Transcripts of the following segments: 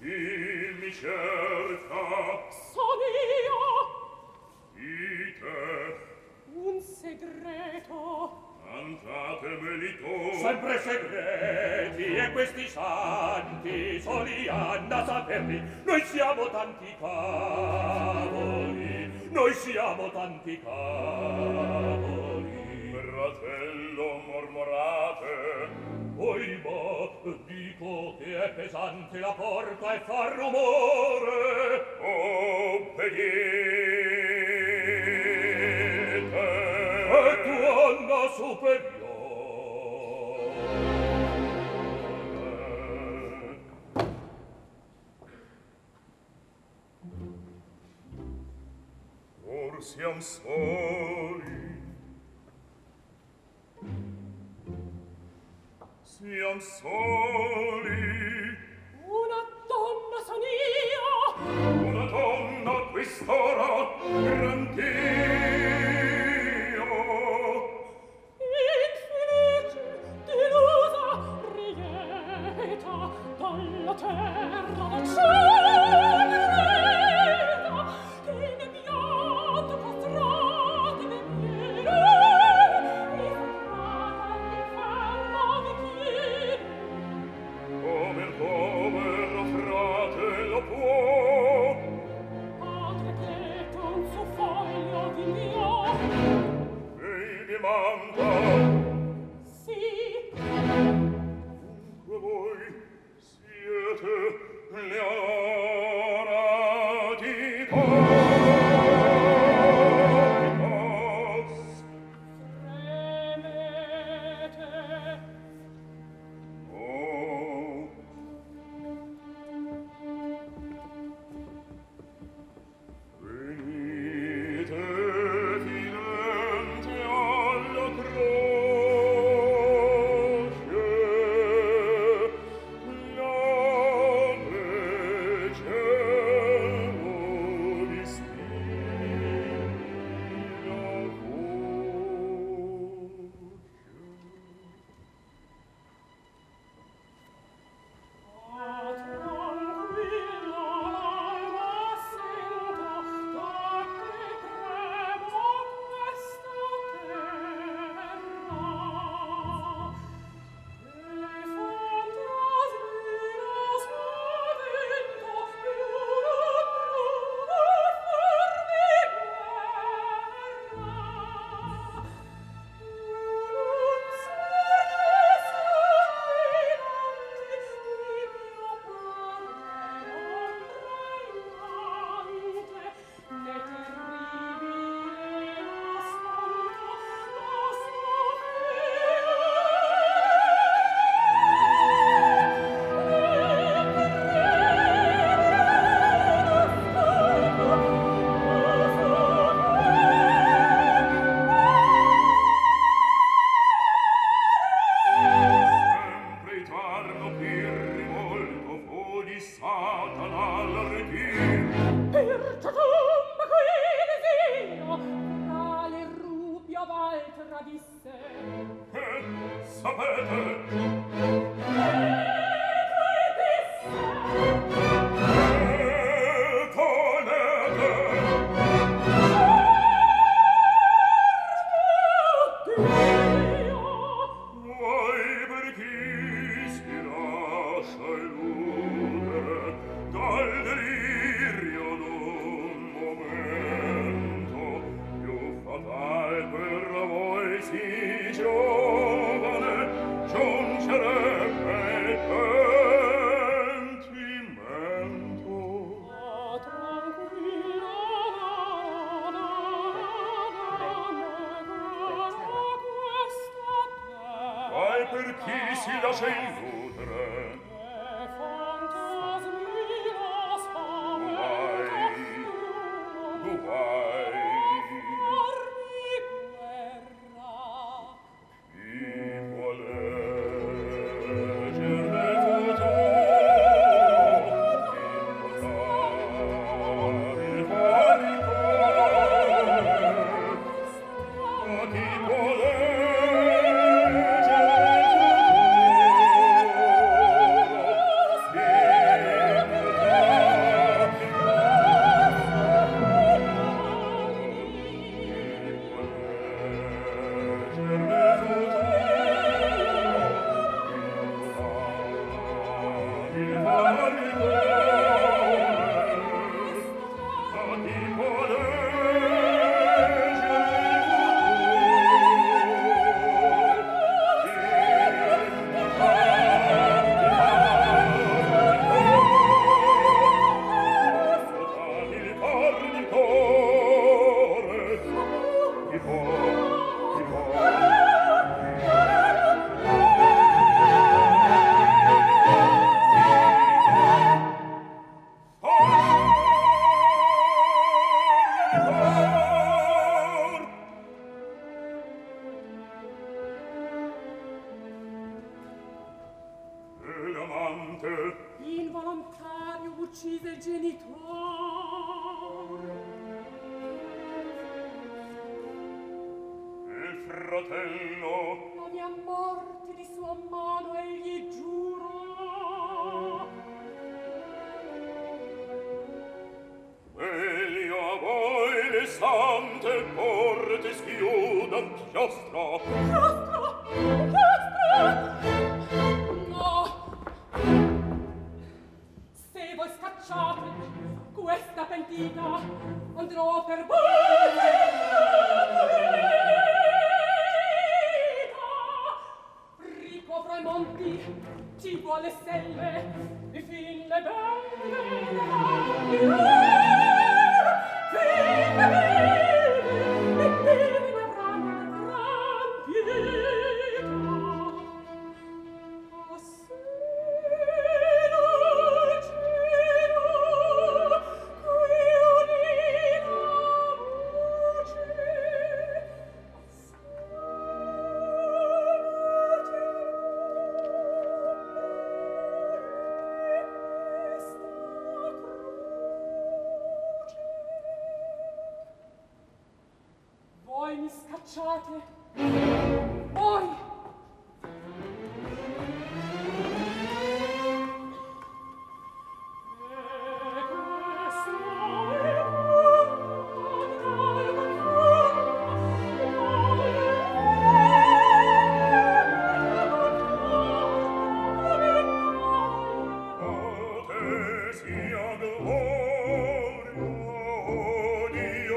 Chi mi cerca? Sono io. Dite. Un segreto. Cantatemeli tu. Sempre segreti e questi santi soli hanno a saperli. Noi siamo tanti cavoli, noi siamo tanti cavoli. Fratello, mormorate. Oimò, dico che è pesante la porta e fa rumore. Obbedite. E tu Anna superiore. Or siam soli. Siam soli. Una donna son io. Una donna a quest'ora gran Dio. Infelice, delusa, rieta, dalla terra al cielo, che ne pianto castrate le miele, e frate all'inferno vi chiede. Come il povero fratello può. Padre Cleto un suo foglio di Dio. Ei mi manca. Sì. Dunque voi siete Leonora di Colicos. Fremete. Oh. Venite finente alla croce, la leggero ispira voce. Tranquilla l'alma sento, da che tremo questa terra. E fantasmino spavento, più lontano fermi guerra. Non serce sanguinanti di mio padre ombrellante, né terribile ascolto la sua Sempre i tarno pirri molto fu di Satana all'ardire. per ciascun qui desio, tra le rupia val tradisse. Sapete? Vuoi per chi si lascia illudere dal delirio d'un momento più fatal per voi si giovane giungerebbe il pentimento. Vai per chi si lascia illudere. Tu vai. Chi vuol leggere nel futuro, chi vuol dare il cuore in cuore, chi vuol leggere nel futuro, Involontario uccise il genitore. Il fratello. La mia morte di sua mano egli giurò. Meglio a voi le sante porte schiudan chiostro. Chiostro! Chiostro! No! Se voi scacciate questa pentita, andrò per voi ricopro i monti, cibo alle stelle, e fin le belle fin le belle, e beve la rana gran pietà. Asseno al cielo, qui udì la voce, voi mi scacciate, voi! E questo è Te sia gloria, Dio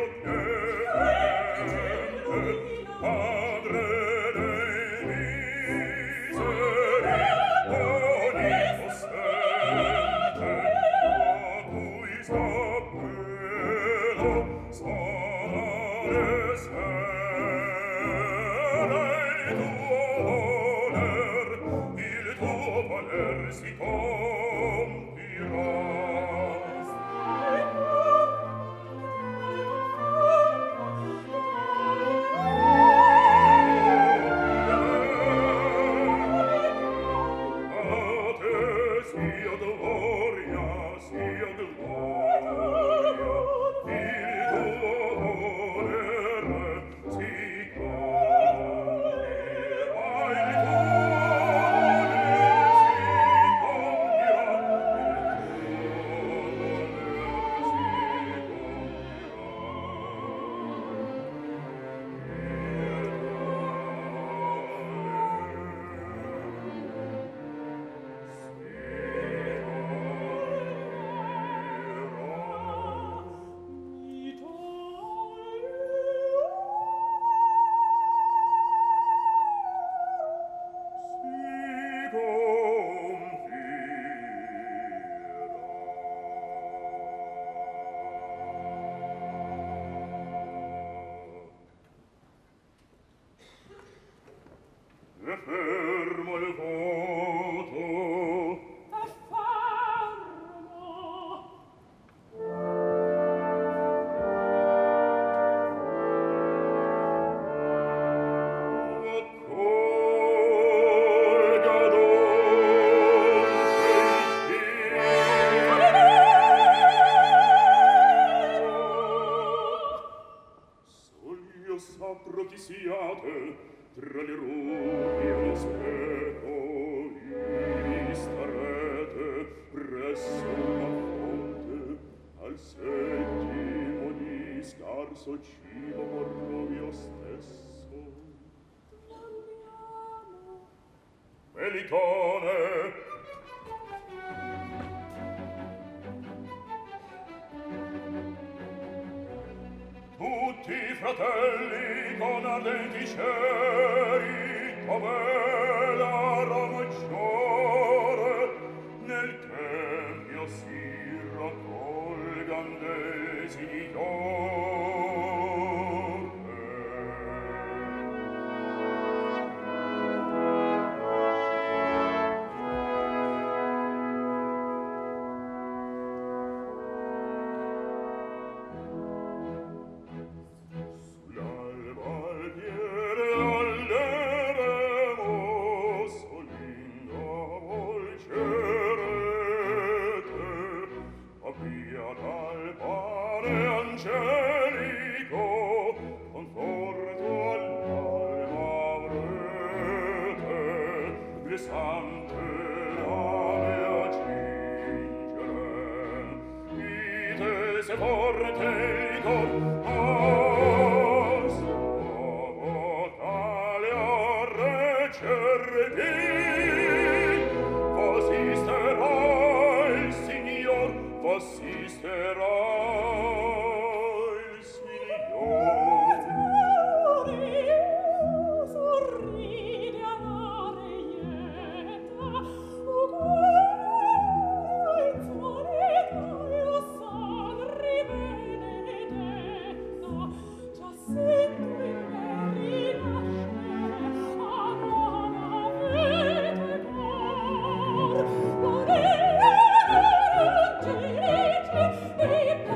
che Padre dei miseri, onnipotente, a cui s'appella sanare sere il tuo voler si compirà. E fermo il voto. E fermo! Accolga donde Soglio sacro chi siate, tra le rupi e lo speco, vi starete presso una fonte, al settimo di scarso cibo morrò io stesso. Andiamo. Melitone, tutti fratelli con ardenti ceri, come la maggiore nel tempio si raccolgan desideri. Angelico, conforto all'alma avrete, le sante rame a cingere, ite se forte il cor, suo tale a recervi, v'assisterà il Signor, v'assisterà. Thank you.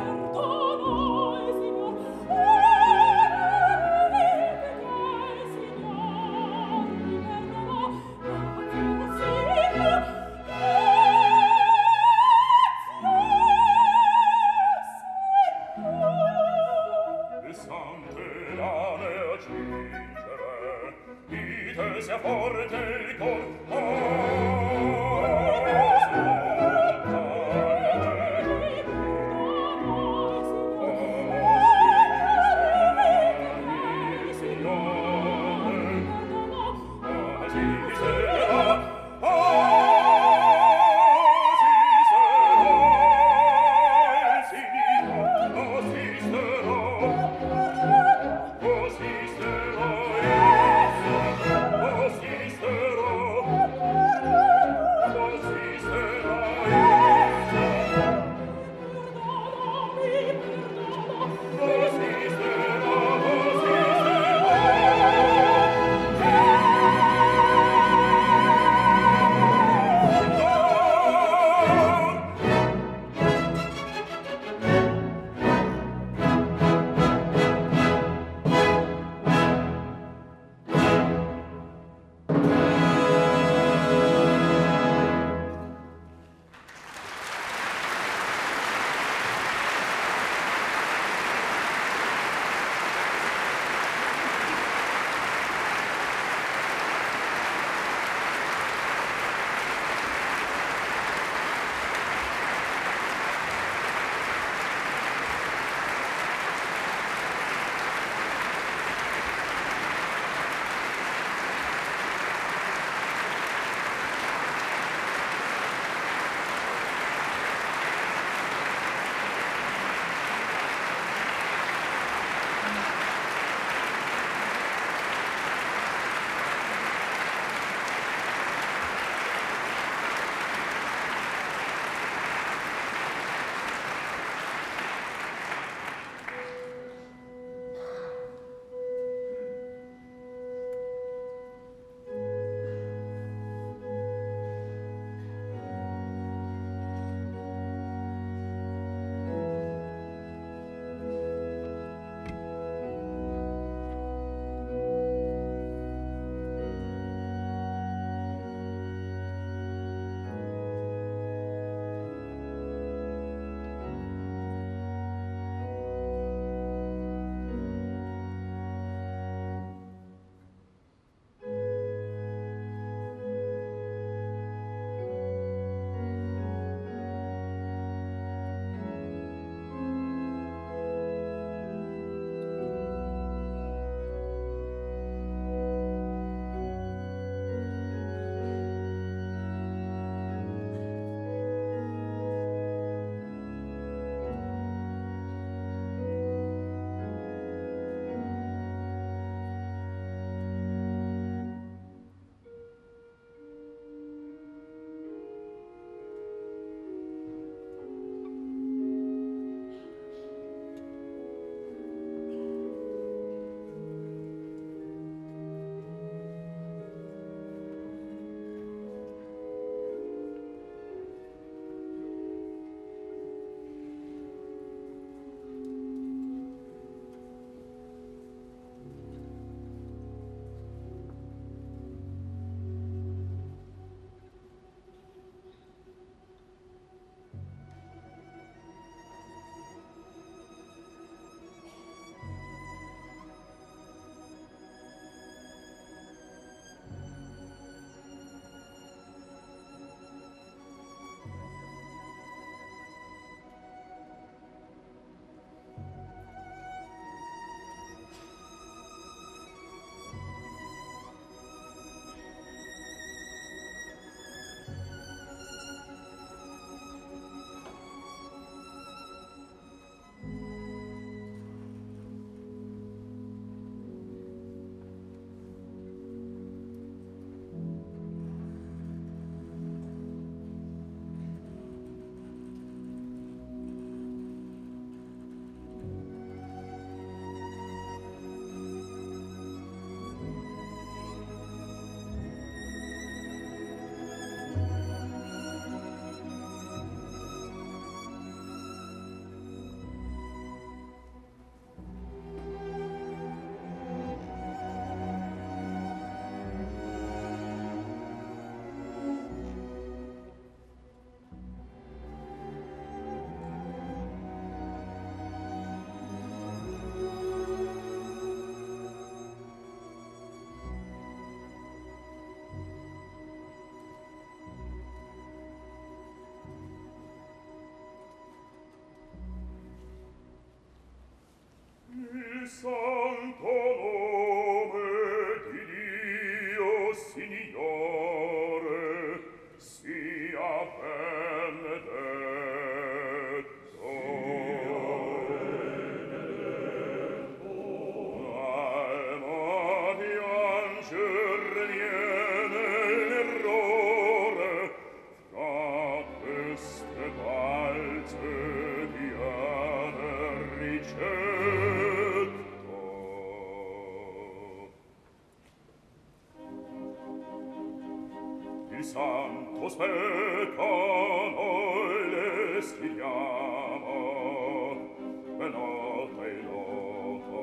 Il santo specco noi le schidiamo, e nota e loco.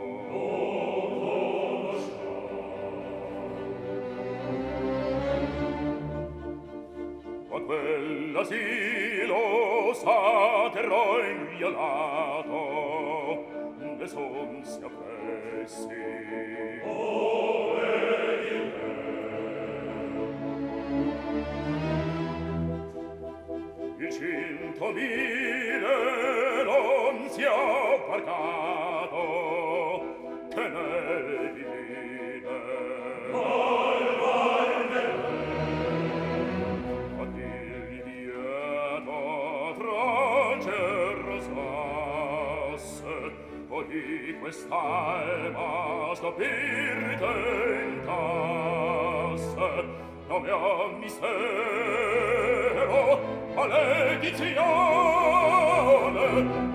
Ma quell'asilo s'atterrò inviolato, ne son si appressi. Il 100.000 non si è pagato, che ne divide. Ad il lieto tranger rosasse, poi quest'alma stopirte intasse, nome a mistero, maledizione,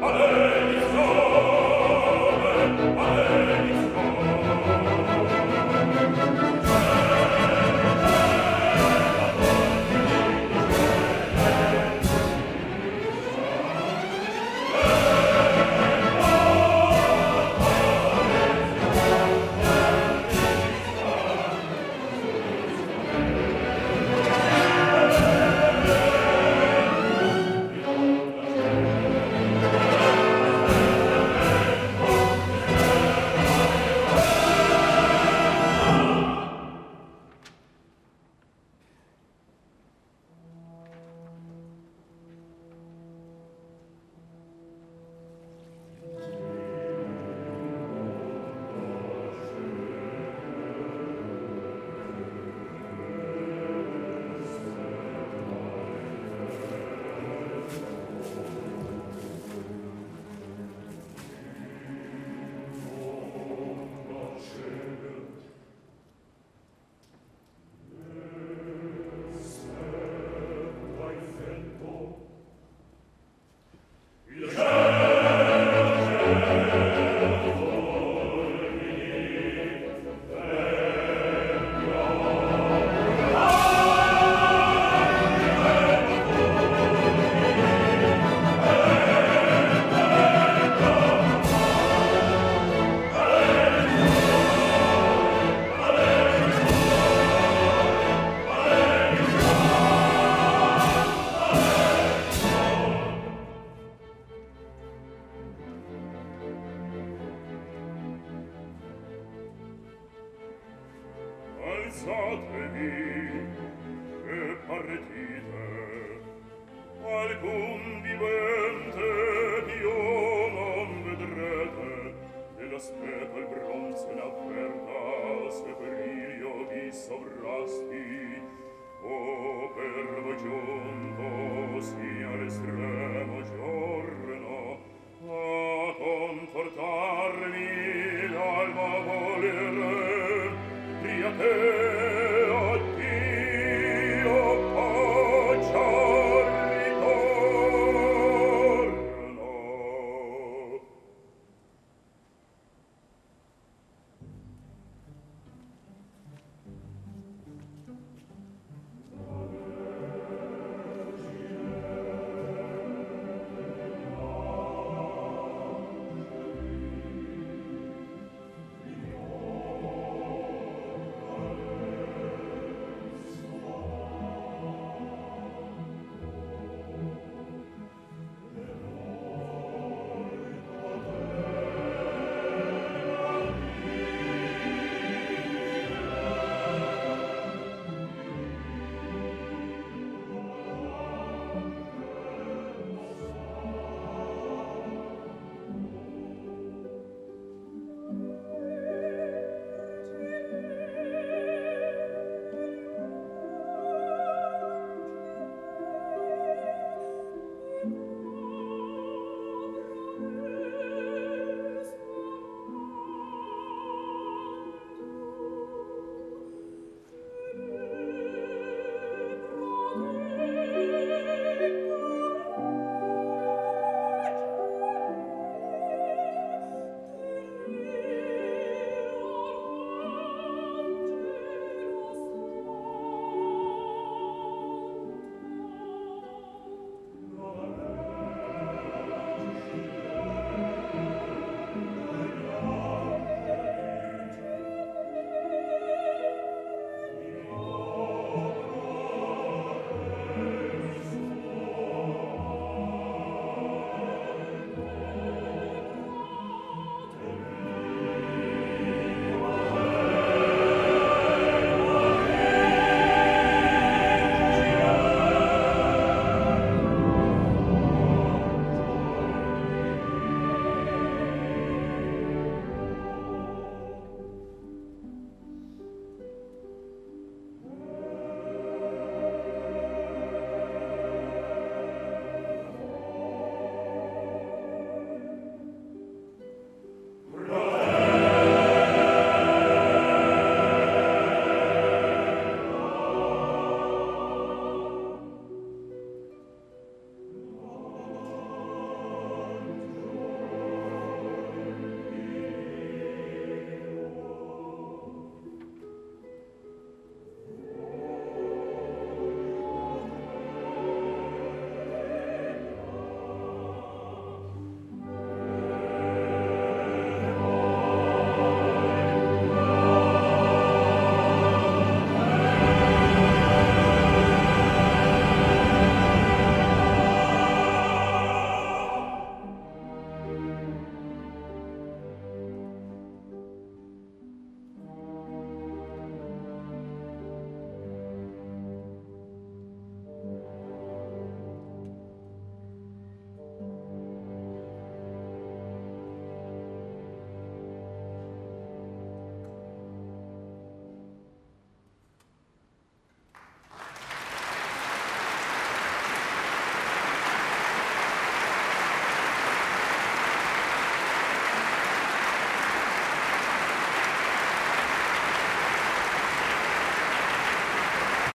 maledizione, alzatevi e partite, alcun vivente più non vedrete, della speca il bronze n'avverta, se brilio vi sovrasti, o per voi giunto sia l'estremo giorno a confortare